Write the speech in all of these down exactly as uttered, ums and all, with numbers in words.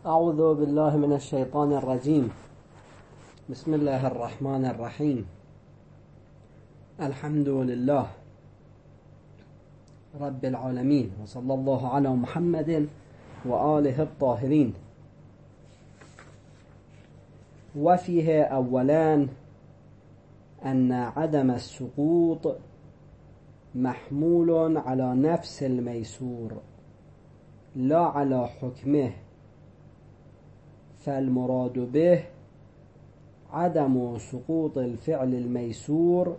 أعوذ بالله من الشيطان الرجيم. بسم الله الرحمن الرحيم. الحمد لله رب العالمين، وصلى الله على محمد وآله الطاهرين. وفيه أولا أن عدم السقوط محمول على نفس الميسور لا على حكمه، فالمراد به عدم سقوط الفعل الميسور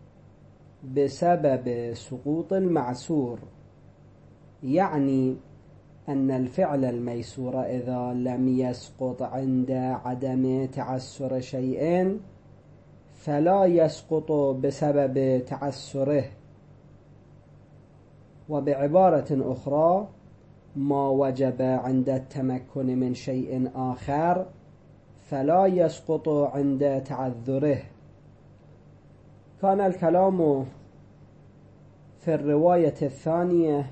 بسبب سقوط المعسور، يعني أن الفعل الميسور إذا لم يسقط عند عدم تعسر شيء فلا يسقط بسبب تعسره. وبعبارة أخرى، ما وجب عند التمكن من شيء آخر فلا يسقط عند تعذره. كان الكلام في الرواية الثانية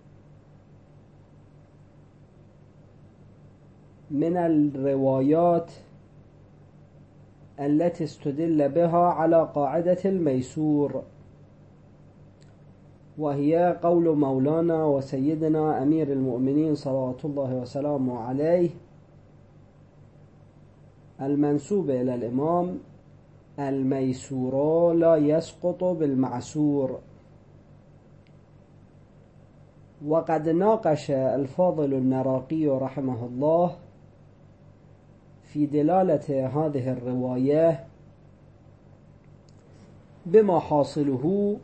من الروايات التي استدل بها على قاعدة الميسور، وهي قول مولانا وسيدنا أمير المؤمنين صلوات الله وسلامه عليه المنسوب إلى الإمام: الميسور لا يسقط بالمعسور. وقد ناقش الفاضل النراقي رحمه الله في دلالة هذه الرواية بما حاصله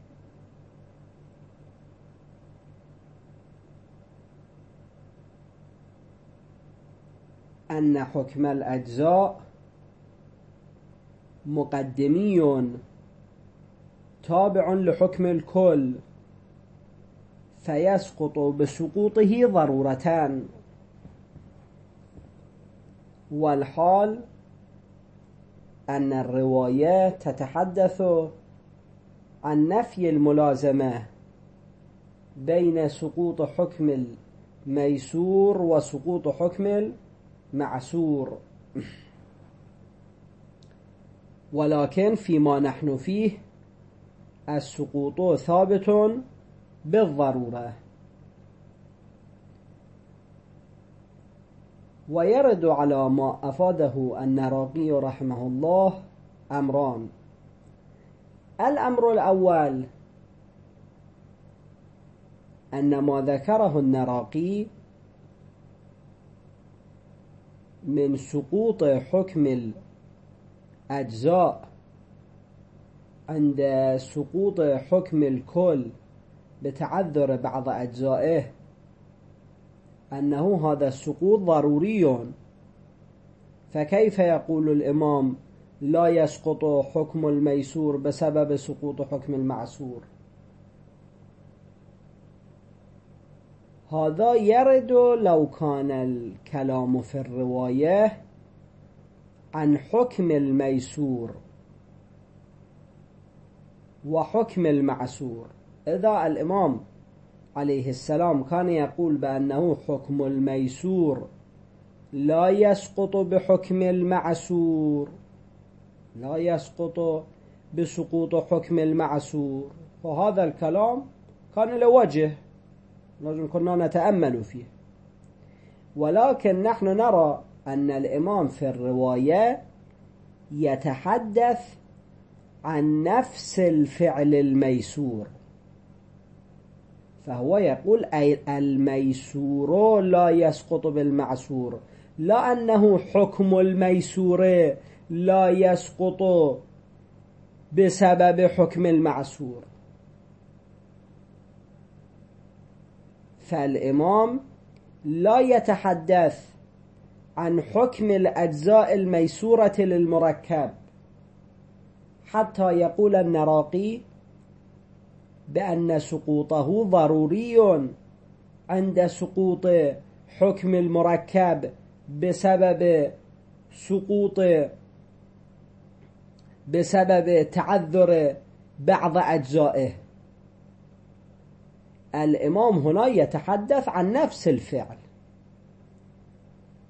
أن حكم الأجزاء مقدمي تابع لحكم الكل، فيسقط بسقوطه ضرورتان. والحال أن الرواية تتحدث عن نفي الملازمة بين سقوط حكم الميسور وسقوط حكم المعسور، ولكن فيما نحن فيه السقوط ثابت بالضرورة. ويرد على ما أفاده النراقي رحمه الله أمران. الأمر الأول أن ما ذكره النراقي من سقوط حكم الأجزاء عند سقوط حكم الكل بتعذر بعض أجزائه أنه هذا السقوط ضروري، فكيف يقول الإمام لا يسقط حكم الميسور بسبب سقوط حكم المعسور؟ هذا يرد لو كان الكلام في الرواية عن حكم الميسور وحكم المعسور. إذا الإمام عليه السلام كان يقول بأنه حكم الميسور لا يسقط بحكم المعسور، لا يسقط بسقوط حكم المعسور، فهذا الكلام كان له وجه لازم كنا نتأمل فيه. ولكن نحن نرى أن الإمام في الرواية يتحدث عن نفس الفعل الميسور، فهو يقول أي الميسور لا يسقط بالمعسور، لا أنه حكم الميسور لا يسقط بسبب حكم المعسور. فالإمام لا يتحدث عن حكم الأجزاء الميسورة للمركب حتى يقول النراقي بأن سقوطه ضروري عند سقوط حكم المركب بسبب سقوط بسبب تعذر بعض أجزائه. الإمام هنا يتحدث عن نفس الفعل،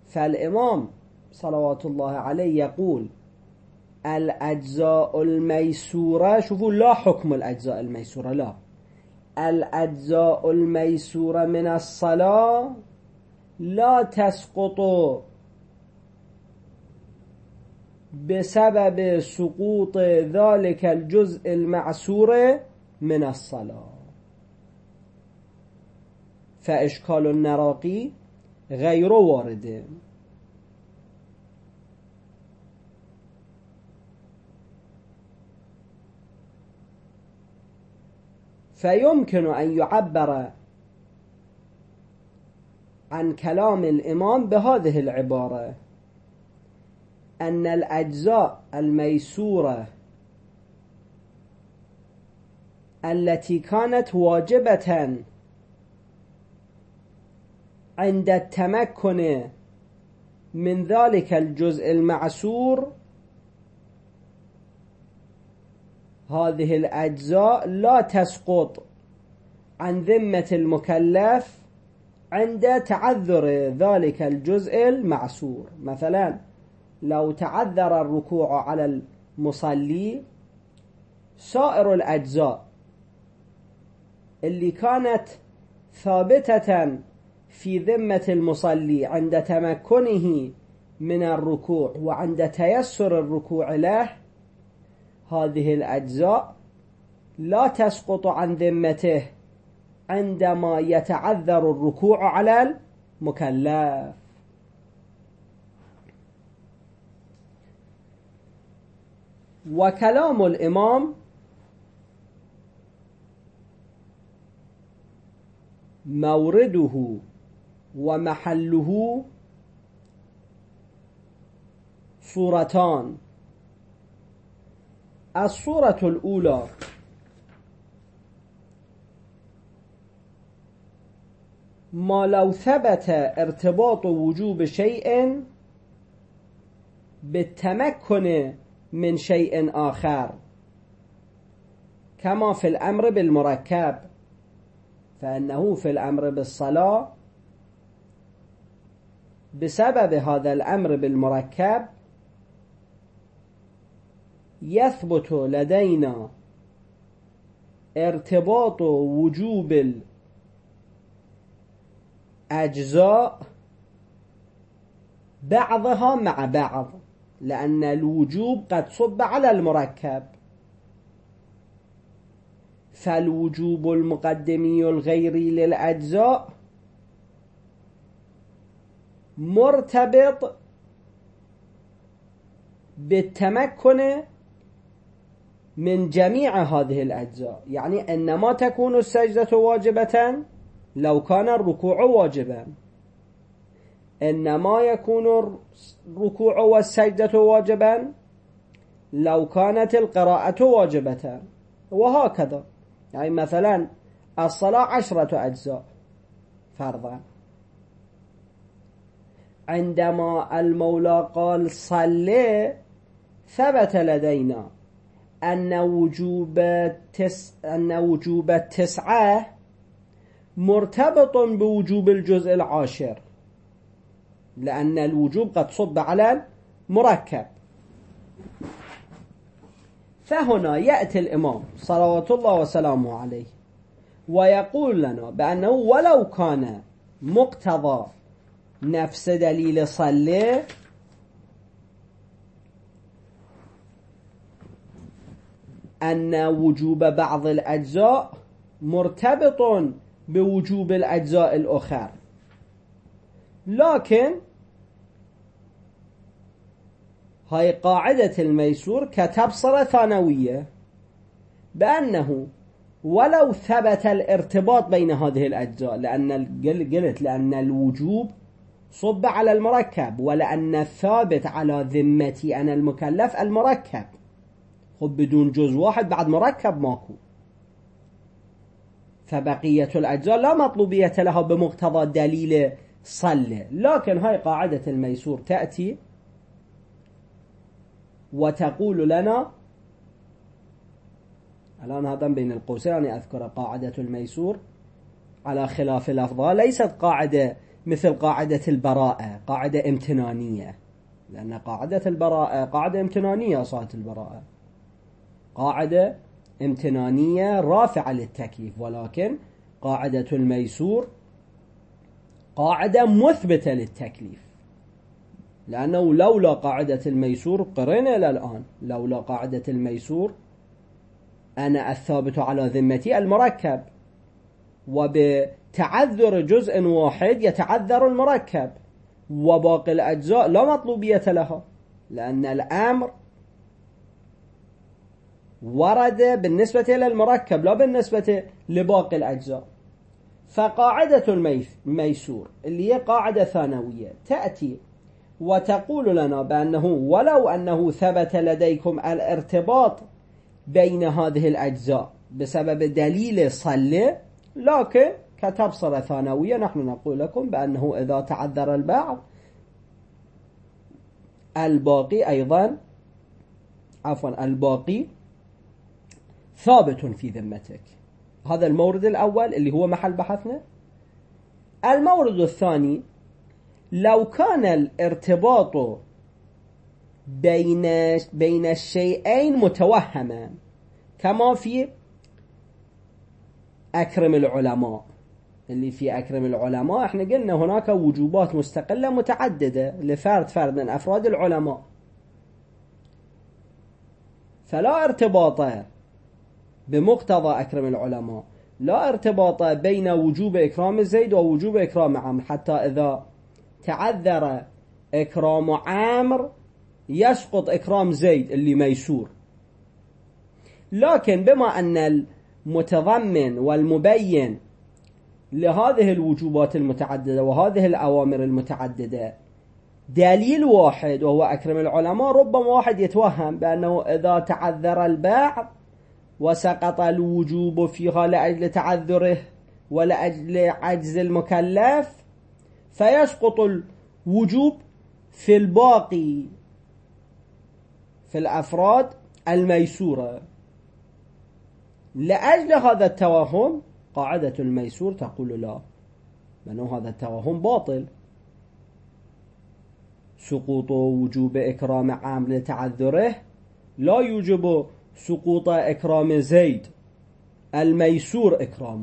فالإمام صلوات الله عليه يقول الأجزاء الميسورة، شوفوا لا حكم الأجزاء الميسورة، لا، الأجزاء الميسورة من الصلاة لا تسقط بسبب سقوط ذلك الجزء المعسور من الصلاة. فإشكال النراقي غير وارد. فيمكن أن يعبر عن كلام الإمام بهذه العبارة: أن الأجزاء الميسورة التي كانت واجبة عند التمكن من ذلك الجزء المعسور، هذه الأجزاء لا تسقط عن ذمة المكلف عند تعذر ذلك الجزء المعسور. مثلا لو تعذر الركوع على المصلي، سائر الأجزاء اللي كانت ثابتة في ذمة المصلي عند تمكنه من الركوع وعند تيسر الركوع له، هذه الأجزاء لا تسقط عن ذمته عندما يتعذر الركوع على المكلف. وكلام الإمام مورده ومحله صورتان. الصورة الأولى ما لو ثبت ارتباط وجوب شيء بالتمكن من شيء آخر، كما في الأمر بالمركب، فإنه في الأمر بالصلاة بسبب هذا الأمر بالمركب يثبت لدينا ارتباط وجوب الأجزاء بعضها مع بعض، لأن الوجوب قد صب على المركب، فالوجوب المقدمي الغيري للأجزاء مرتبط بالتمكن من جميع هذه الأجزاء. يعني إنما تكون السجدة واجبة لو كان الركوع واجبا، إنما يكون الركوع والسجدة واجبا لو كانت القراءة واجبة، وهكذا. يعني مثلا الصلاة عشرة أجزاء فرضا، عندما المولى قال صلي ثبت لدينا أن وجوب تس أن وجوب التسعة مرتبط بوجوب الجزء العاشر، لأن الوجوب قد صب على المركب. فهنا يأتي الإمام صلوات الله وسلامه عليه ويقول لنا بأنه ولو كان مقتضى نفس دليل صلي أن وجوب بعض الأجزاء مرتبط بوجوب الأجزاء الأخرى، لكن هاي قاعدة الميسور كتبصرة ثانوية بأنه ولو ثبت الارتباط بين هذه الأجزاء، لأن قلت لأن الوجوب صب على المركب، ولأن الثابت على ذمتي أنا المكلف المركب، خب بدون جزء واحد بعد مركب ماكو، فبقية الأجزاء لا مطلوبية لها بمقتضى دليل صلى. لكن هاي قاعدة الميسور تأتي وتقول لنا الآن، هذا بين القوسين أذكر قاعدة الميسور على خلاف لفظها، ليست قاعدة مثل قاعدة البراءة، قاعدة امتنانية، لأن قاعدة البراءة قاعدة امتنانية، صاحة البراءة قاعدة امتنانية رافعة للتكليف، ولكن قاعدة الميسور قاعدة مثبتة للتكليف، لأنه لولا قاعدة الميسور قرنا إلى الآن، لولا قاعدة الميسور أنا الثابت على ذمتي المركب، وبتعذر جزء واحد يتعذر المركب، وباقي الأجزاء لا مطلوبية لها، لأن الأمر ورد بالنسبة إلى المركب لا بالنسبة لباقي الأجزاء. فقاعدة الميسور اللي هي قاعدة ثانوية تأتي وتقول لنا بأنه ولو أنه ثبت لديكم الارتباط بين هذه الأجزاء بسبب دليل صلة، لكن كتبصرة ثانوية نحن نقول لكم بأنه إذا تعذر البعض الباقي أيضا عفوا الباقي ثابت في ذمتك. هذا المورد الأول اللي هو محل بحثنا. المورد الثاني، لو كان الارتباط بين بين الشيئين متوهما كما في أكرم العلماء، اللي في أكرم العلماء احنا قلنا هناك وجوبات مستقلة متعددة لفرد فرد من أفراد العلماء، فلا ارتباط بمقتضى أكرم العلماء، لا ارتباط بين وجوب إكرام زيد ووجوب إكرام عمرو، حتى إذا تعذر إكرام عمرو يسقط إكرام زيد اللي ميسور. لكن بما أن المتضمن والمبين لهذه الوجوبات المتعددة وهذه الأوامر المتعددة دليل واحد وهو أكرم العلماء، ربما واحد يتوهم بأنه إذا تعذر البعض وسقط الوجوب فيها لأجل تعذره ولأجل عجز المكلف فيسقط الوجوب في الباقي في الأفراد الميسورة. لأجل هذا التوهم قاعدة الميسور تقول لا، لأنه هذا التوهم باطل. سقوط وجوب إكرام عامر لتعذره لا يوجب سقوط إكرام زيد الميسور إكرامه.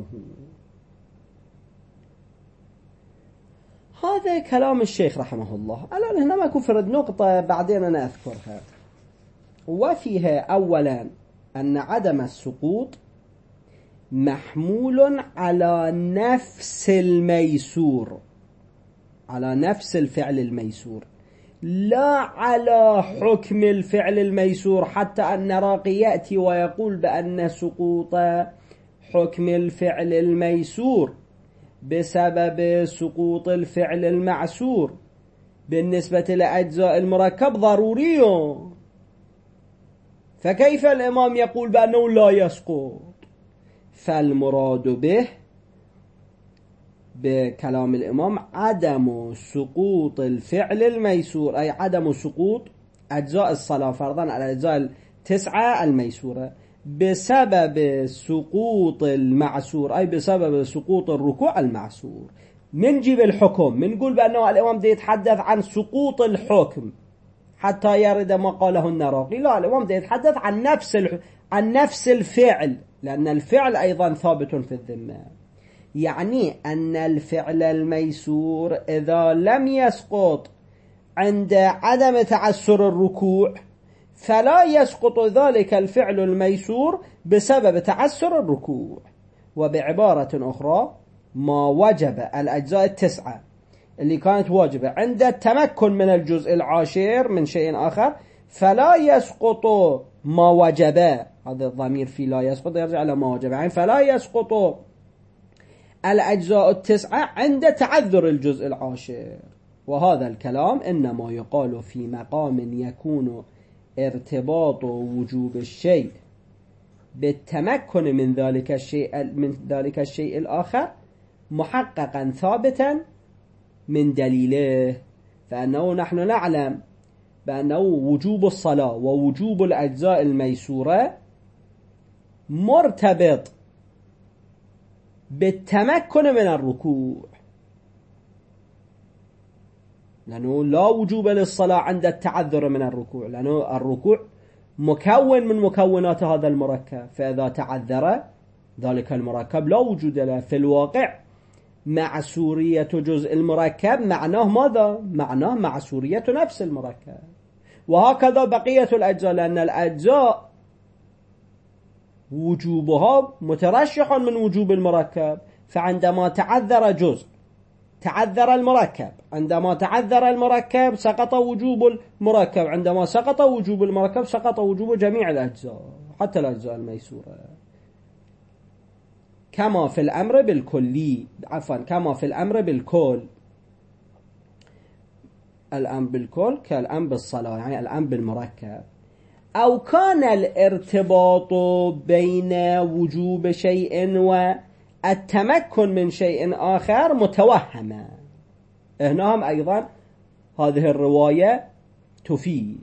هذا كلام الشيخ رحمه الله. الآن هنا ما كفرد نقطة بعدين أنا أذكرها، وفيها أولا أن عدم السقوط محمول على نفس الميسور، على نفس الفعل الميسور، لا على حكم الفعل الميسور، حتى أن راقي يأتي ويقول بأن سقوط حكم الفعل الميسور بسبب سقوط الفعل المعسور بالنسبة لأجزاء المركب ضروري، فكيف الإمام يقول بأنه لا يسقط؟ فالمراد به بكلام الإمام عدم سقوط الفعل الميسور، أي عدم سقوط أجزاء الصلاة فرضا على الأجزاء التسعة الميسورة بسبب سقوط المعسور، أي بسبب سقوط الركوع المعسور. من جيب الحكم من نقول بأنه الإمام دي يتحدث عن سقوط الحكم حتى يرد ما قاله النراقي، لا، الإمام دي يتحدث عن نفس عن نفس الفعل، لأن الفعل أيضا ثابت في الذمة. يعني أن الفعل الميسور إذا لم يسقط عند عدم تعسر الركوع فلا يسقط ذلك الفعل الميسور بسبب تعسر الركوع. وبعبارة أخرى، ما وجب الأجزاء التسعة اللي كانت واجبة عند التمكن من الجزء العاشر من شيء آخر فلا يسقط ما وجب، هذا الضمير في لا يسقط يرجع إلى ما وجب، يعني فلا يسقط الأجزاء التسعة عند تعذر الجزء العاشر. وهذا الكلام إنما يقال في مقام يكون ارتباط وجوب الشيء بالتمكن من ذلك الشيء من ذلك الشيء الآخر محققا ثابتا من دليله. فأنه نحن نعلم بأنه وجوب الصلاة ووجوب الأجزاء الميسورة مرتبط بالتمكن من الركوع، لأنه لا وجوب للصلاة عند التعذر من الركوع، لأنه الركوع مكون من مكونات هذا المركب، فإذا تعذر ذلك المركب لا وجود له. في الواقع معسورية جزء المركب معناه ماذا؟ معناه معسورية نفس المركب. وهكذا بقية الأجزاء، لأن الأجزاء وجوبها مترشح من وجوب المركب، فعندما تعذر جزء تعذر المركب، عندما تعذر المركب سقط وجوب المركب، عندما سقط وجوب المركب سقط وجوب جميع الأجزاء حتى الأجزاء الميسورة. كما في الأمر بالكلي، عفوا كما في الأمر بالكل، الأمر بالكل كالأمر بالصلاة، يعني الأمر بالمركب. أو كان الارتباط بين وجوب شيء والتمكن من شيء آخر متوهما. هنا هم أيضا هذه الرواية تفيد،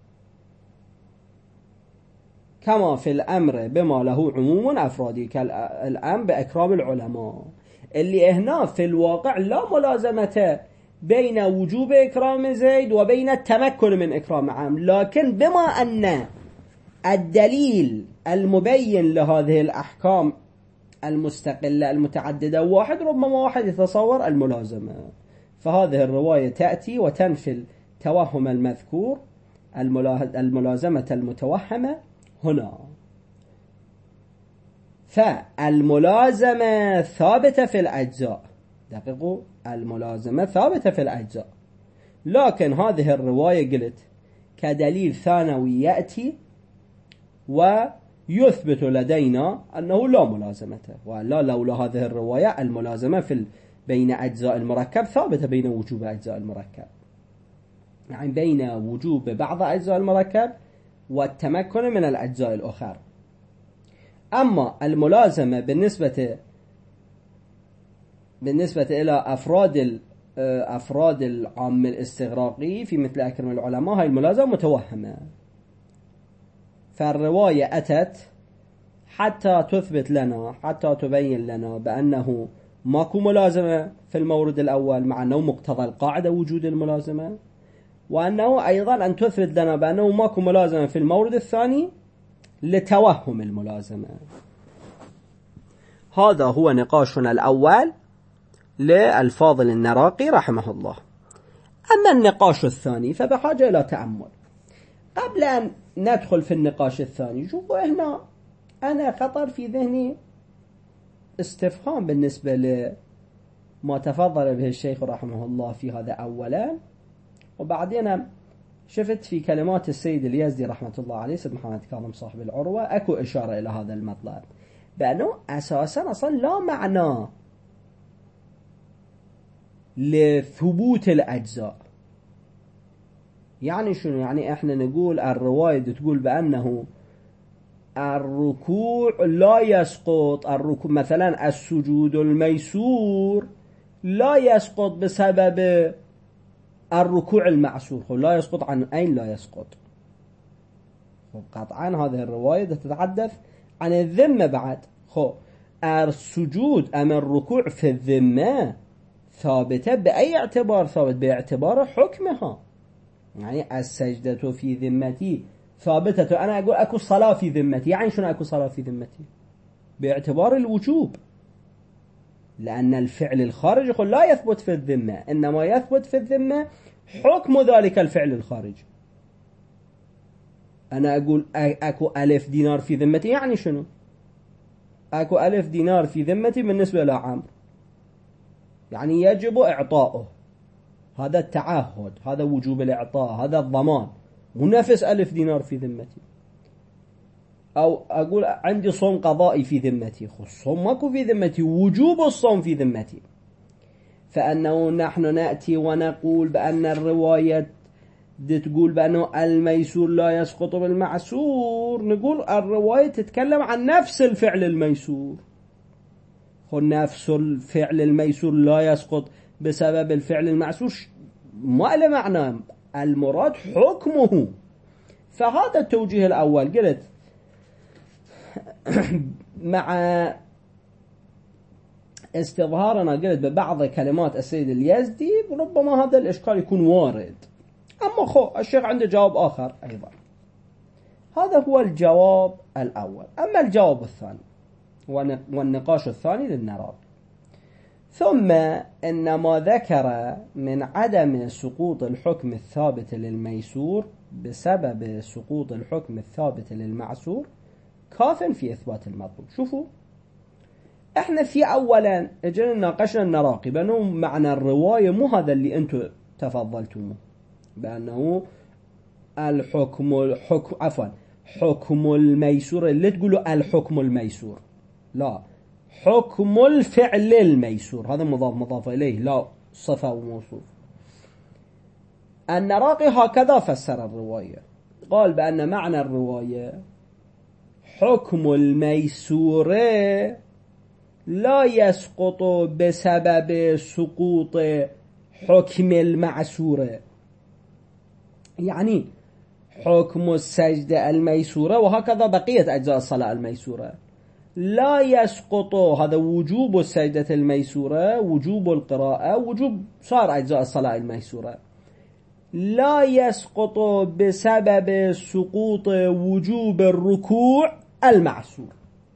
كما في الأمر بما له عموم أفرادي كالأمر بإكرام العلماء، اللي هنا في الواقع لا ملازمة بين وجوب إكرام زيد وبين التمكن من إكرام عام، لكن بما أن الدليل المبين لهذه الأحكام المستقلة المتعددة واحد، ربما واحد يتصور الملازمة، فهذه الرواية تأتي وتنفي التوهم المذكور، الملازمة المتوهمة هنا. فالملازمة ثابتة في الأجزاء، دقيقوا، الملازمة ثابتة في الأجزاء، لكن هذه الرواية قلت كدليل ثانوي يأتي ويثبت لدينا أنه لا ملازمة، ولا لولا هذه الرواية الملازمة في بين أجزاء المركب ثابتة بين وجوب أجزاء المركب، يعني بين وجوب بعض أجزاء المركب والتمكن من الأجزاء الأخرى. أما الملازمة بالنسبة بالنسبة إلى أفراد أفراد العام الاستغراقي في مثل أكرم العلماء، هاي الملازمة متوهمة. فالرواية أتت حتى تثبت لنا، حتى تبين لنا بأنه ماكو ملازمة في المورد الأول، مع أنه مقتضى القاعدة وجود الملازمة، وأنه أيضا أن تثبت لنا بأنه ماكو ملازمة في المورد الثاني لتوهم الملازمة. هذا هو نقاشنا الأول للفاضل النراقي رحمه الله. أما النقاش الثاني فبحاجة إلى تأمل. قبل أن ندخل في النقاش الثاني، شوفوا هنا أنا خطر في ذهني استفهام بالنسبة لما تفضل به الشيخ رحمه الله في هذا أولا، وبعدين شفت في كلمات السيد اليزدي رحمة الله عليه، سيد محمد كاظم صاحب العروة، أكو إشارة إلى هذا المطلب، بأنه أساسا أصلا لا معنى لثبوت الأجزاء. يعني شنو؟ يعني إحنا نقول الرواية تقول بأنه الركوع لا يسقط، الركوع مثلا السجود الميسور لا يسقط بسبب الركوع المعسور، لا يسقط عن أين لا يسقط؟ قطعا هذه الرواية تتحدث عن الذمة بعد. خو السجود أم الركوع في الذمة ثابتة بأي اعتبار؟ ثابت باعتبار حكمها، يعني السجدة في ذمتي ثابتة. أنا أقول أكو صلاة في ذمتي، يعني شنو أكو صلاة في ذمتي؟ باعتبار الوجوب، لأن الفعل الخارج لا يثبت في الذمة، إنما يثبت في الذمة حكم ذلك الفعل الخارج. أنا أقول أكو ألف دينار في ذمتي، يعني شنو؟ أكو ألف دينار في ذمتي بالنسبة لعمر، يعني يجب إعطاؤه، هذا التعهد، هذا وجوب الإعطاء، هذا الضمان، ونفس ألف دينار في ذمتي. أو أقول عندي صوم قضائي في ذمتي، الصوم ماكو في ذمتي، وجوب الصوم في ذمتي. فأنه نحن نأتي ونقول بأن الرواية تقول بأنه الميسور لا يسقط بالمعسور، نقول الرواية تتكلم عن نفس الفعل الميسور، نفس الفعل الميسور لا يسقط بسبب الفعل المعسور، ما له معنى، المراد حكمه. فهذا التوجيه الأول. قلت مع استظهارنا قلت ببعض كلمات السيد اليزدي ربما هذا الإشكال يكون وارد. أما خو الشيخ عنده جواب آخر أيضا. هذا هو الجواب الأول. أما الجواب الثاني والنقاش الثاني للنراقي: ثم إن ما ذكر من عدم سقوط الحكم الثابت للميسور بسبب سقوط الحكم الثابت للمعسور كاف في إثبات المطلوب. شوفوا، احنا في اولا اجينا ناقشنا النراقي بانه معنى الرواية مو هذا اللي انتم تفضلتموه، بانه الحكم الحكم عفوا حكم الميسور، اللي تقولوا الحكم الميسور، لا، حكم الفعل الميسور، هذا مضاف مضاف اليه، لا صفة وموصوف. النراقي هكذا فسر الرواية، قال بأن معنى الرواية حكم الميسور لا يسقط بسبب سقوط حكم المعسور. يعني حكم السجدة الميسورة وهكذا بقية أجزاء الصلاة الميسورة لا يسقط، هذا وجوب السجدة الميسورة، وجوب القراءة، وجوب صار أجزاء الصلاة الميسورة، لا يسقط بسبب سقوط وجوب الركوع المعسور.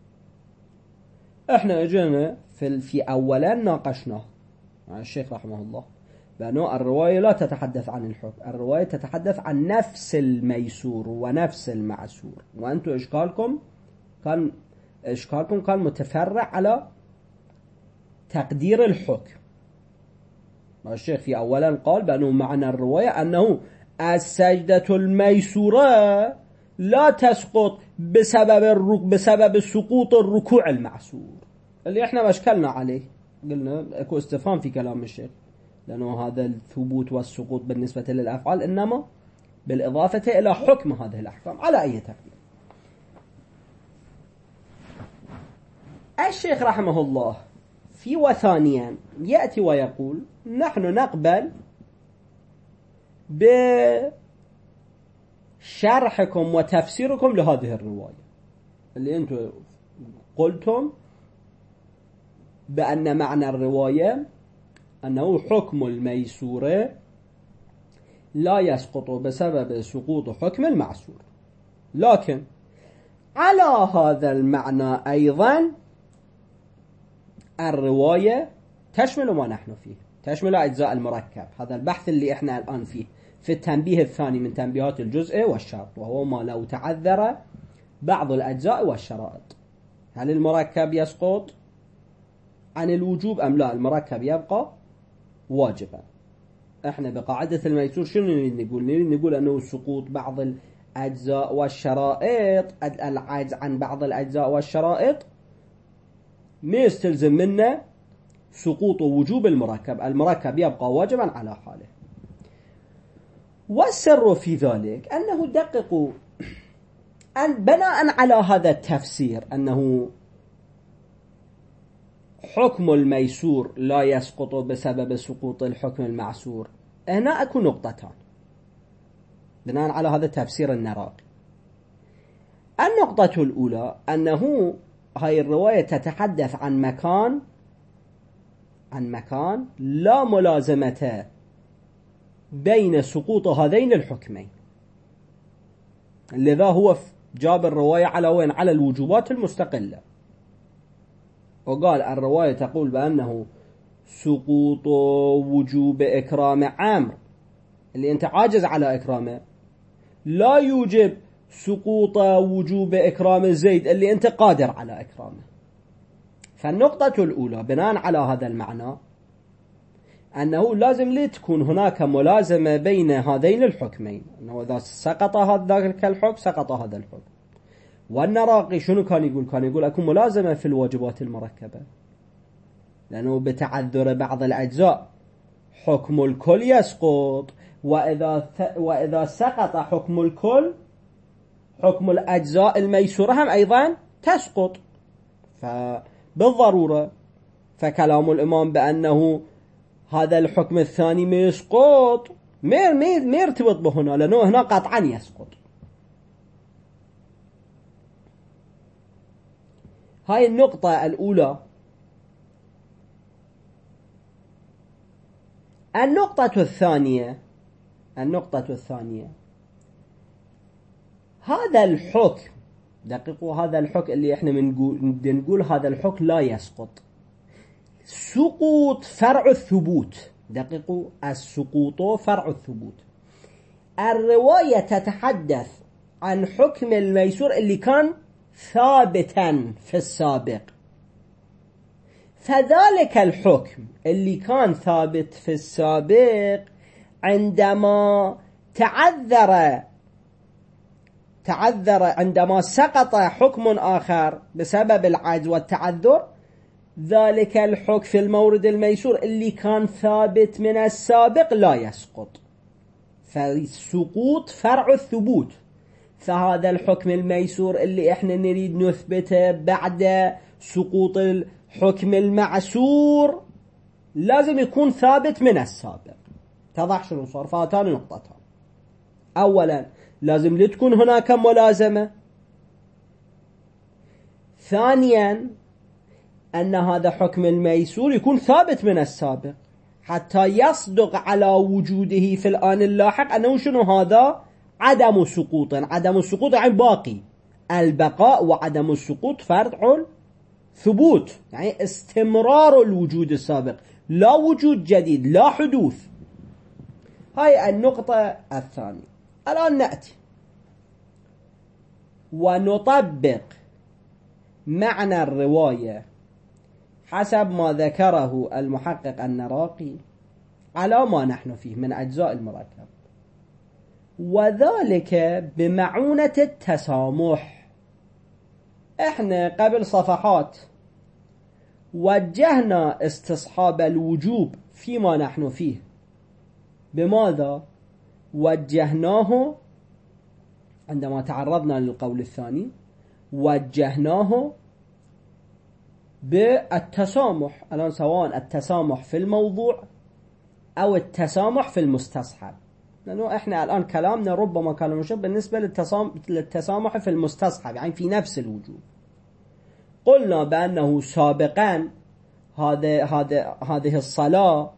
احنا اجينا في في اولا ناقشناه مع الشيخ رحمه الله بأنه الرواية لا تتحدث عن الحكم، الرواية تتحدث عن نفس الميسور ونفس المعسور، وأنتم إشكالكم كان إشكالكم كان متفرع على تقدير الحكم. الشيخ في أولا قال بأنه معنى الرواية أنه السجدة الميسورة لا تسقط بسبب الرك... بسبب سقوط الركوع المعسور، اللي احنا مشكلنا عليه، قلنا اكو استفهام في كلام الشيخ، لأنه هذا الثبوت والسقوط بالنسبة للأفعال إنما بالإضافة إلى حكم هذه الأحكام على أي تقدير. الشيخ رحمه الله في وثانيا يأتي ويقول: نحن نقبل بشرحكم وتفسيركم لهذه الرواية اللي أنتم قلتم بأن معنى الرواية أنه حكم الميسور لا يسقط بسبب سقوط حكم المعسور، لكن على هذا المعنى أيضا الرواية تشمل ما نحن فيه، تشمل أجزاء المركب، هذا البحث اللي احنا الآن فيه في التنبيه الثاني من تنبيهات الجزء والشرط، وهو ما لو تعذر بعض الأجزاء والشرائط، هل المركب يسقط عن الوجوب أم لا؟ المركب يبقى واجبا. احنا بقاعدة الميسور شنو نقول؟ نقول أنه سقوط بعض الأجزاء والشرائط، العجز عن بعض الأجزاء والشرائط ما يستلزم منا سقوط وجوب المركب، المركب يبقى واجبا على حاله. والسر في ذلك أنه دققوا أن بناء على هذا التفسير أنه حكم الميسور لا يسقط بسبب سقوط الحكم المعسور، هنا أكو نقطتان بناء على هذا التفسير النراقي. النقطة الأولى أنه هاي الرواية تتحدث عن مكان عن مكان لا ملازمة بين سقوط هذين الحكمين، لذا هو جاب الرواية على وين؟ على الوجوبات المستقلة، وقال الرواية تقول بأنه سقوط وجوب إكرام عمرو اللي أنت عاجز على إكرامه لا يوجب سقوط وجوب إكرام زيد اللي أنت قادر على إكرامه. فالنقطة الأولى بناء على هذا المعنى أنه لازم لي تكون هناك ملازمة بين هذين الحكمين، أنه إذا سقط هذا الحكم سقط هذا الحكم. والنراقي شنو كان يقول؟ كان يقول أكون ملازمة في الواجبات المركبة، لأنه بتعذر بعض الأجزاء حكم الكل يسقط، وإذا وإذا سقط حكم الكل حكم الأجزاء الميسورة هم أيضا تسقط. فبالضرورة فكلام الإمام بأنه هذا الحكم الثاني ما يسقط ما ما يرتبط بهنا، لأنه هنا قطعا يسقط. هاي النقطة الأولى النقطة الثانية النقطة الثانية هذا الحكم، دقيقوا، هذا الحكم اللي احنا بنقول نقول هذا الحكم لا يسقط. سقوط فرع الثبوت، دقيقوا، السقوط فرع الثبوت. الرواية تتحدث عن حكم الميسور اللي كان ثابتا في السابق، فذلك الحكم اللي كان ثابت في السابق عندما تعذر تعذر عندما سقط حكم آخر بسبب العجز والتعذر، ذلك الحكم في المورد الميسور اللي كان ثابت من السابق لا يسقط، فالسقوط فرع الثبوت. فهذا الحكم الميسور اللي احنا نريد نثبته بعد سقوط الحكم المعسور لازم يكون ثابت من السابق. تضح شنو صار؟ فهاتان نقطتان. اولا لازم لتكون هناك ملازمة. ثانيا أن هذا حكم الميسور يكون ثابت من السابق حتى يصدق على وجوده في الآن اللاحق أنه شنو هذا؟ عدم سقوط. عدم السقوط يعني باقي، البقاء وعدم السقوط فرع ثبوت، يعني استمرار الوجود السابق، لا وجود جديد، لا حدوث. هاي النقطة الثانية. الآن نأتي ونطبق معنى الرواية حسب ما ذكره المحقق النراقي على ما نحن فيه من أجزاء المركب، وذلك بمعونة التسامح. احنا قبل صفحات وجهنا استصحاب الوجوب فيما نحن فيه. بماذا وجهناه؟ عندما تعرضنا للقول الثاني وجهناه بالتسامح. الآن سواء التسامح في الموضوع أو التسامح في المستصحب، لأنه إحنا الآن كلامنا ربما كان مشابه بالنسبة للتسامح في المستصحب، يعني في نفس الوجوب. قلنا بأنه سابقا هذا هذا هذه الصلاة،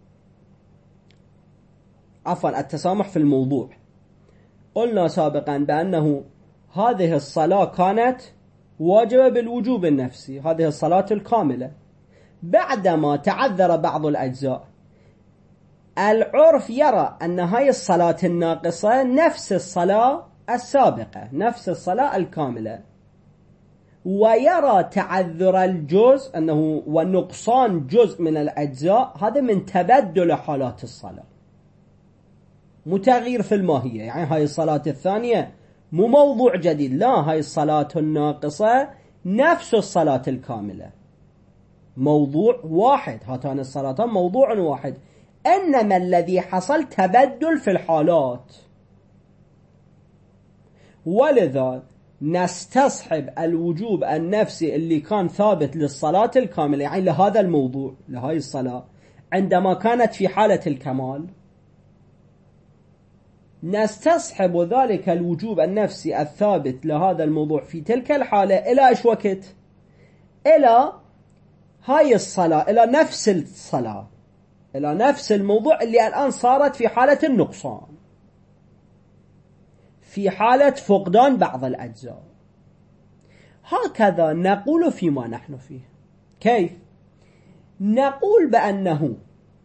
عفوا التسامح في الموضوع، قلنا سابقا بأنه هذه الصلاة كانت واجبة بالوجوب النفسي، هذه الصلاة الكاملة. بعدما تعذر بعض الأجزاء، العرف يرى أن هاي الصلاة الناقصة نفس الصلاة السابقة، نفس الصلاة الكاملة، ويرى تعذر الجزء أنه ونقصان جزء من الأجزاء هذا من تبدل حالات الصلاة، متغير في الماهية. يعني هاي الصلاة الثانية مو موضوع جديد، لا، هاي الصلاة الناقصة نفس الصلاة الكاملة، موضوع واحد، هاتان الصلاتان موضوع واحد، إنما الذي حصل تبدل في الحالات. ولذا نستصحب الوجوب النفسي اللي كان ثابت للصلاة الكاملة، يعني لهذا الموضوع، لهاي الصلاة عندما كانت في حالة الكمال، نستصحب ذلك الوجوب النفسي الثابت لهذا الموضوع في تلك الحالة إلى إيش وقت؟ إلى هاي الصلاة، إلى نفس الصلاة، إلى نفس الموضوع اللي الآن صارت في حالة النقصان، في حالة فقدان بعض الأجزاء. هكذا نقول فيما نحن فيه. كيف؟ نقول بأنه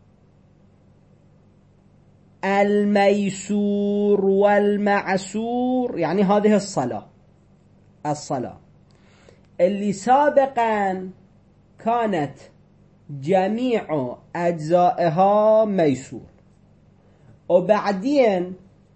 الميسور والمعسور، يعني هذه الصلاة الصلاة اللي سابقا كانت جميع أجزائها ميسور، وبعدين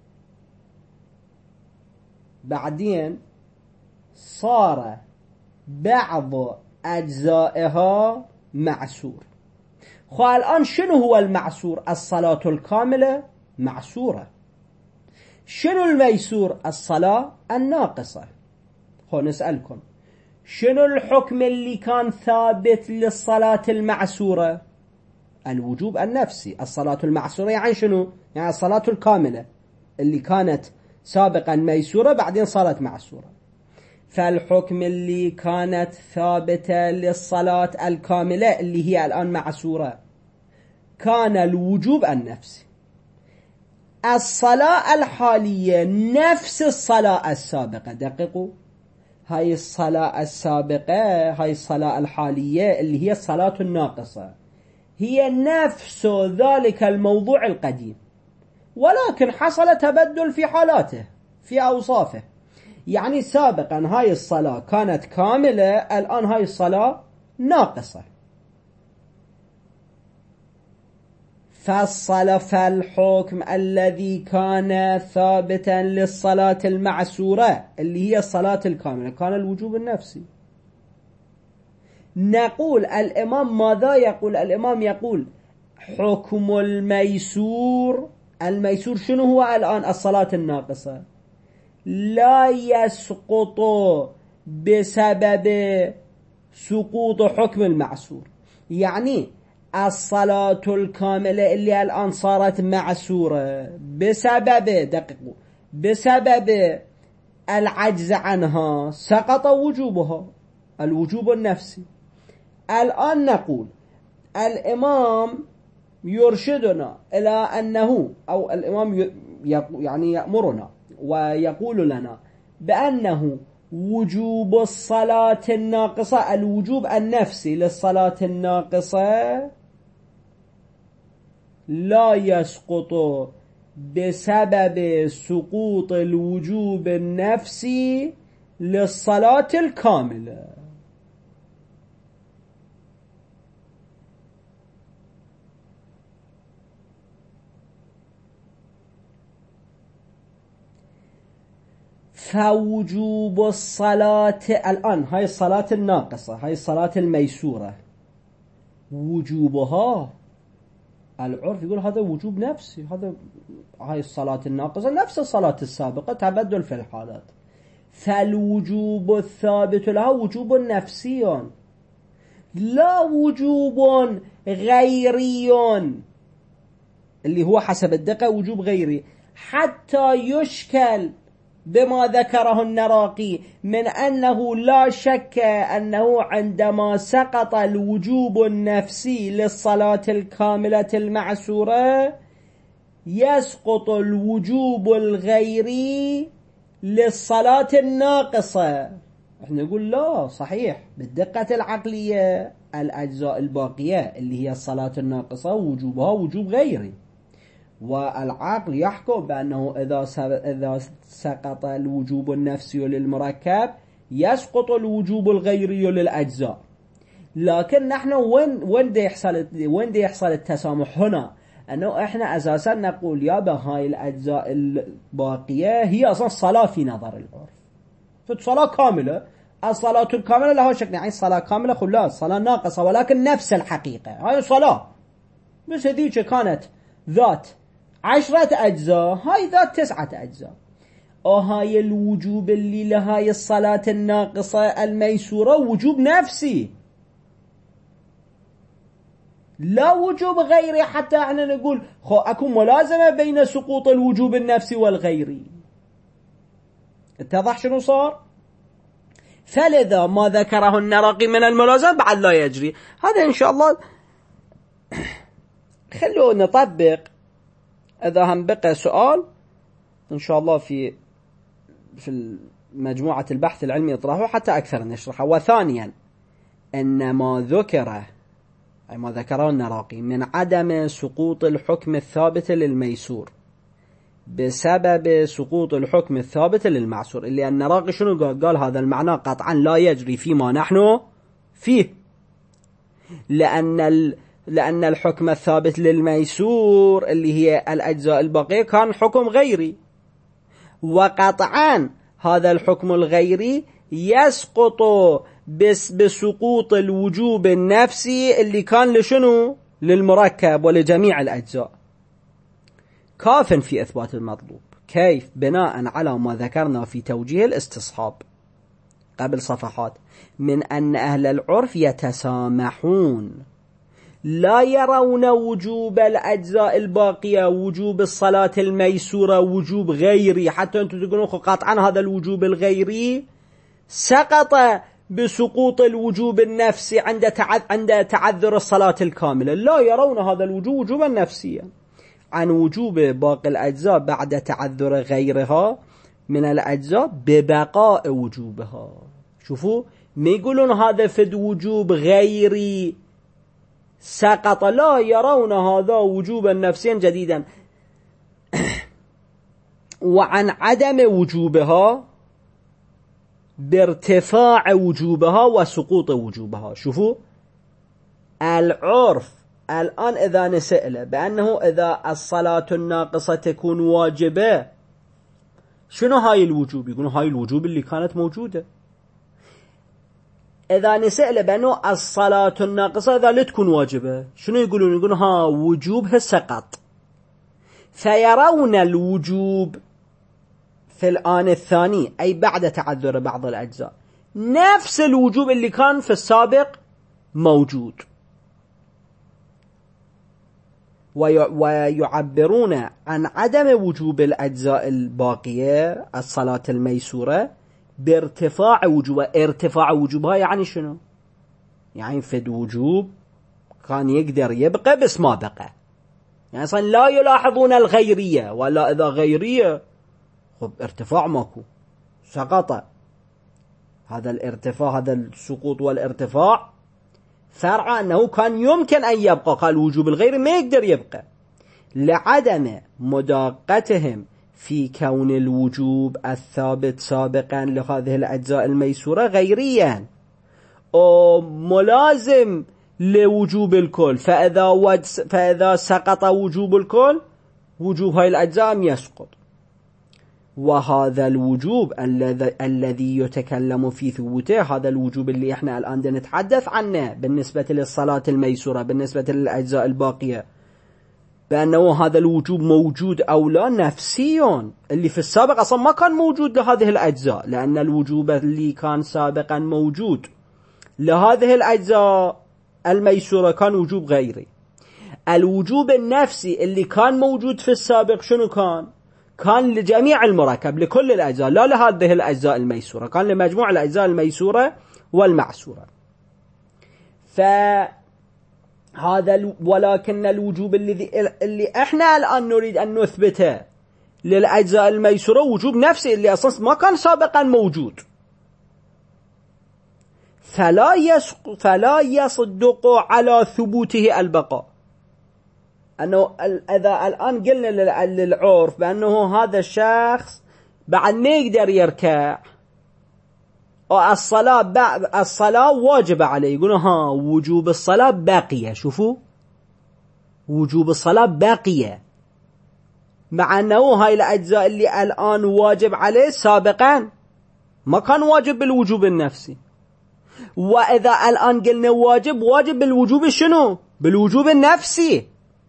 بعدين صار بعض أجزائها معسور. خو الآن شنو هو المعسور؟ الصلاة الكاملة معسورة. شنو الميسور؟ الصلاة الناقصة. خو نسألكم، شنو الحكم اللي كان ثابت للصلاة المعسورة؟ الوجوب النفسي. الصلاة المعسورة يعني شنو؟ يعني الصلاة الكاملة اللي كانت سابقا ميسورة بعدين صارت معسورة. فالحكم اللي كانت ثابتة للصلاة الكاملة اللي هي الآن معسورة كان الوجوب النفسي. الصلاة الحالية نفس الصلاة السابقة. دققوا، هاي الصلاة السابقة، هاي الصلاة الحالية اللي هي الصلاة الناقصة، هي نفس ذلك الموضوع القديم، ولكن حصل تبدل في حالاته في أوصافه. يعني سابقا هاي الصلاة كانت كاملة، الآن هاي الصلاة ناقصة. فالصلاة فالحكم الذي كان ثابتا للصلاة المعسورة اللي هي الصلاة الكاملة كان الوجوب النفسي. نقول الإمام ماذا يقول؟ الإمام يقول حكم الميسور. الميسور شنو هو الآن؟ الصلاة الناقصة لا يسقط بسبب سقوط حكم المعسور. يعني الصلاة الكاملة اللي الآن صارت معسورة بسبب دقيقوا بسبب العجز عنها سقط وجوبها، الوجوب النفسي. الآن نقول الإمام يرشدنا إلى أنه، أو الإمام يعني يأمرنا ويقول لنا بأنه وجوب الصلاة الناقصة، الوجوب النفسي للصلاة الناقصة لا يسقط بسبب سقوط الوجوب النفسي للصلاة الكاملة. فوجوب الصلاة الآن هاي الصلاة الناقصة، هاي الصلاة الميسورة، وجوبها العرف يقول هذا وجوب نفسي، هذا هاي الصلاة الناقصة نفس الصلاة السابقة، تبدل في الحالات. فالوجوب الثابت لها وجوب نفسي لا وجوب غيري، اللي هو حسب الدقة وجوب غيري، حتى يشكل بما ذكره النراقي من أنه لا شك أنه عندما سقط الوجوب النفسي للصلاة الكاملة المعسورة يسقط الوجوب الغيري للصلاة الناقصة. احنا نقول لا، صحيح بالدقة العقلية الأجزاء الباقية اللي هي الصلاة الناقصة وجوبها وجوب غيري، والعقل يحكم بأنه إذا إذا سقط الوجوب النفسي للمركب يسقط الوجوب الغيري للأجزاء. لكن نحن وين وين دي يحصل وين دي يحصل التسامح هنا؟ أنه إحنا أساسا نقول يا بهاي الأجزاء الباقية هي أصلا صلاة في نظر العرف، فالصلاة كاملة، الصلاة الكاملة لها شكل، يعني الصلاة كاملة خلاص الصلاة ناقصة ولكن نفس الحقيقة هاي صلاة، بس هذيك كانت ذات عشرة أجزاء، هاي ذات تسعة أجزاء. وهاي الوجوب اللي لهاي الصلاة الناقصة الميسورة وجوب نفسي لا وجوب غيري، حتى احنا نقول خو اكو ملازمة بين سقوط الوجوب النفسي والغيري. اتضح شنو صار؟ فلذا ما ذكره النراقي من الملازمة بعد لا يجري. هذا ان شاء الله خلونا نطبق، إذا هم بقى سؤال إن شاء الله في في مجموعة البحث العلمي اطرحه حتى أكثر نشرحه. وثانيا أن ما ذكره أي ما ذكره النراقي من عدم سقوط الحكم الثابت للميسور بسبب سقوط الحكم الثابت للمعسور، اللي النراقي شنو قال؟ قال هذا المعنى قطعا لا يجري فيما نحن فيه، لأن ال لأن الحكم الثابت للميسور اللي هي الأجزاء الباقية كان حكم غيري، وقطعا هذا الحكم الغيري يسقط بس بسقوط الوجوب النفسي اللي كان لشنو؟ للمركب ولجميع الأجزاء. كاف في إثبات المطلوب. كيف؟ بناء على ما ذكرنا في توجيه الاستصحاب قبل صفحات من أن أهل العرف يتسامحون، لا يرون وجوب الأجزاء الباقية وجوب الصلاة الميسورة وجوب غيري، حتى أنتم تقولون قطعا هذا الوجوب الغيري سقط بسقوط الوجوب النفسي عند عند تعذر الصلاة الكاملة، لا يرون هذا الوجوب وجوبا نفسيا عن وجوب باقي الأجزاء بعد تعذر غيرها من الأجزاء ببقاء وجوبها. شوفوا ما يقولون هذا فد وجوب غيري سقط، لا يرون هذا وجوبا نفسيا جديدا. وعن عدم وجوبها بارتفاع وجوبها وسقوط وجوبها. شوفوا العرف الآن إذا نسأل بأنه إذا الصلاة الناقصة تكون واجبة، شنو هاي الوجوب؟ يقولون هاي الوجوب اللي كانت موجودة. إذا نسأل بأنه الصلاة الناقصة إذا لا تكون واجبة، شنو يقولون؟ يقولون ها وجوبها سقط. فيرون الوجوب في الآن الثاني أي بعد تعذر بعض الأجزاء نفس الوجوب اللي كان في السابق موجود، ويعبرون عن عدم وجوب الأجزاء الباقية الصلاة الميسورة بارتفاع وجوبها. ارتفاع وجوبها يعني شنو؟ يعني في وجوب كان يقدر يبقى بس ما بقى، يعني أصلا لا يلاحظون الغيرية، ولا إذا غيرية خب ارتفاع ماكو سقط. هذا الارتفاع هذا السقوط والارتفاع فرع أنه كان يمكن أن يبقى، قال وجوب الغير ما يقدر يبقى لعدم مداقتهم في كون الوجوب الثابت سابقا لهذه الأجزاء الميسورة غيريا أو ملازم لوجوب الكل. فإذا, ود فإذا سقط وجوب الكل وجوب هاي الأجزاء يسقط. وهذا الوجوب الذي يتكلم في ثبوته، هذا الوجوب اللي احنا الآن نتحدث عنه بالنسبة للصلاة الميسورة بالنسبة للأجزاء الباقية، بأنه هذا الوجوب موجود أو لا نفسي، اللي في السابق أصلا ما كان موجود لهذه الأجزاء، لأن الوجوب اللي كان سابقا موجود لهذه الأجزاء الميسورة كان وجوب غيري. الوجوب النفسي اللي كان موجود في السابق شنو كان؟ كان لجميع المركب لكل الأجزاء، لا لهذه الأجزاء الميسورة، كان لمجموع الأجزاء الميسورة والمعسورة. فهذا ولكن الوجوب الذي اللي احنا الآن نريد أن نثبته للأجزاء الميسورة وجوب نفسي اللي أصلا ما كان سابقا موجود. فلا يصدق فلا يصدق على ثبوته البقاء. أنه إذا الآن قلنا للعرف بأنه هذا الشخص بعد ما يقدر يركع الصلاة الصلاة واجبة عليه، يقولون ها وجوب الصلاة باقية. شوفوا وجوب الصلاة باقية، مع أنه هاي الأجزاء اللي الآن واجب عليه سابقا ما كان واجب بالوجوب النفسي. وإذا الآن قلنا واجب واجب بالوجوب شنو؟ بالوجوب النفسي.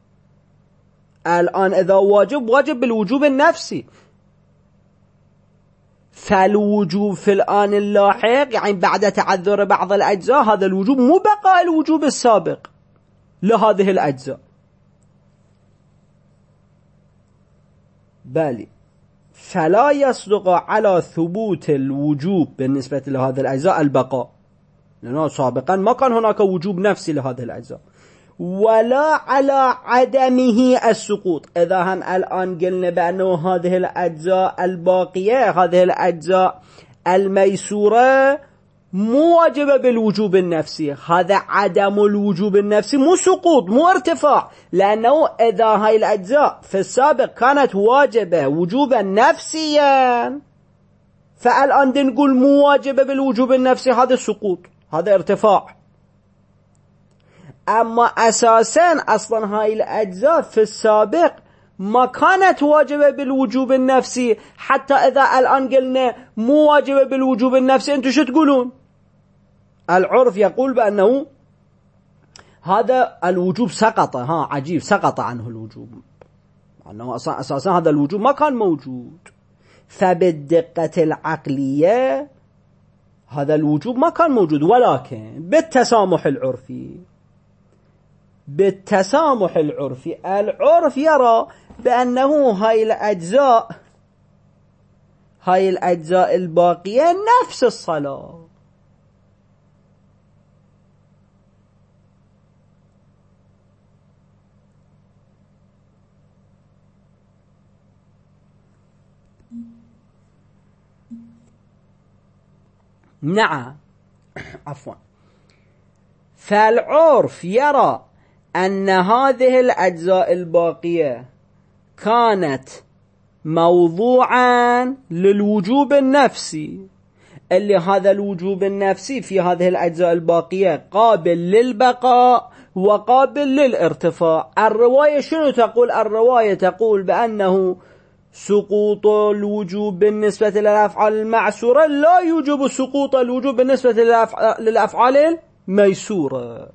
الآن إذا واجب واجب بالوجوب النفسي. فالوجوب في الآن اللاحق يعني بعد تعذر بعض الأجزاء هذا الوجوب مو بقاء الوجوب السابق لهذه الأجزاء، بل فلا يصدق على ثبوت الوجوب بالنسبة لهذه الأجزاء البقاء، لأنه سابقا ما كان هناك وجوب نفسي لهذه الأجزاء، ولا على عدمه السقوط. إذا هم الآن قلنا بأنه هذه الأجزاء الباقية هذه الأجزاء الميسورة مو واجبة بالوجوب النفسي، هذا عدم الوجوب النفسي مو سقوط مو ارتفاع، لأنه إذا هاي الأجزاء في السابق كانت واجبة وجوبا نفسيا فالآن نقول مو واجبة بالوجوب النفسي، هذا سقوط هذا ارتفاع. أما أساسا أصلا هاي الأجزاء في السابق ما كانت واجبة بالوجوب النفسي، حتى إذا الآن قلنا مو واجبة بالوجوب النفسي أنتوا شو تقولون؟ العرف يقول بأنه هذا الوجوب سقط، ها عجيب سقط عنه الوجوب، أنه أساسا هذا الوجوب ما كان موجود. فبالدقة العقلية هذا الوجوب ما كان موجود، ولكن بالتسامح العرفي بالتسامح العرفي العرف يرى بأنه هاي الأجزاء هاي الأجزاء الباقية نفس الصلاة، نعم عفوا. فالعرف يرى أن هذه الأجزاء الباقية كانت موضوعا للوجوب النفسي، اللي هذا الوجوب النفسي في هذه الأجزاء الباقية قابل للبقاء وقابل للارتفاع. الرواية شنو تقول؟ الرواية تقول بأنه سقوط الوجوب بالنسبة للأفعال المعسورة لا يوجب سقوط الوجوب بالنسبة للأفعال الميسورة.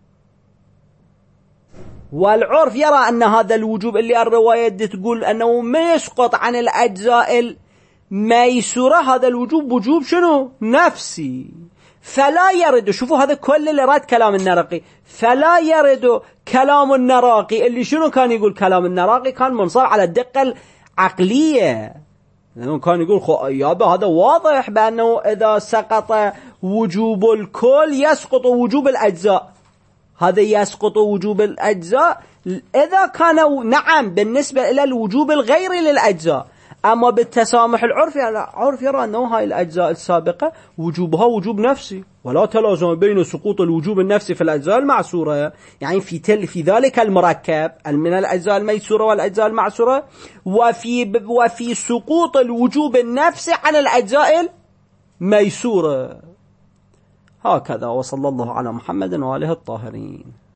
والعرف يرى أن هذا الوجوب اللي الرواية دي تقول أنه ما يسقط عن الأجزاء الميسورة، هذا الوجوب وجوب شنو؟ نفسي. فلا يرد، شوفوا هذا كل اللي رد كلام النراقي، فلا يرد كلام النراقي اللي شنو كان يقول؟ كلام النراقي كان منصب على الدقة العقلية، لأنه كان يقول خو يابا هذا واضح بأنه إذا سقط وجوب الكل يسقط وجوب الأجزاء، هذا يسقط وجوب الأجزاء إذا كانوا نعم بالنسبة إلى الوجوب الغيري للأجزاء. أما بالتسامح العرفي، يعني العرف يرى أنه هاي الأجزاء السابقة وجوبها وجوب نفسي، ولا تلازم بين سقوط الوجوب النفسي في الأجزاء المعسورة، يعني في تل في ذلك المركب من الأجزاء الميسورة والأجزاء المعسورة، وفي وفي سقوط الوجوب النفسي عن الأجزاء الميسورة. هكذا، وصلى الله على محمد وآله الطاهرين.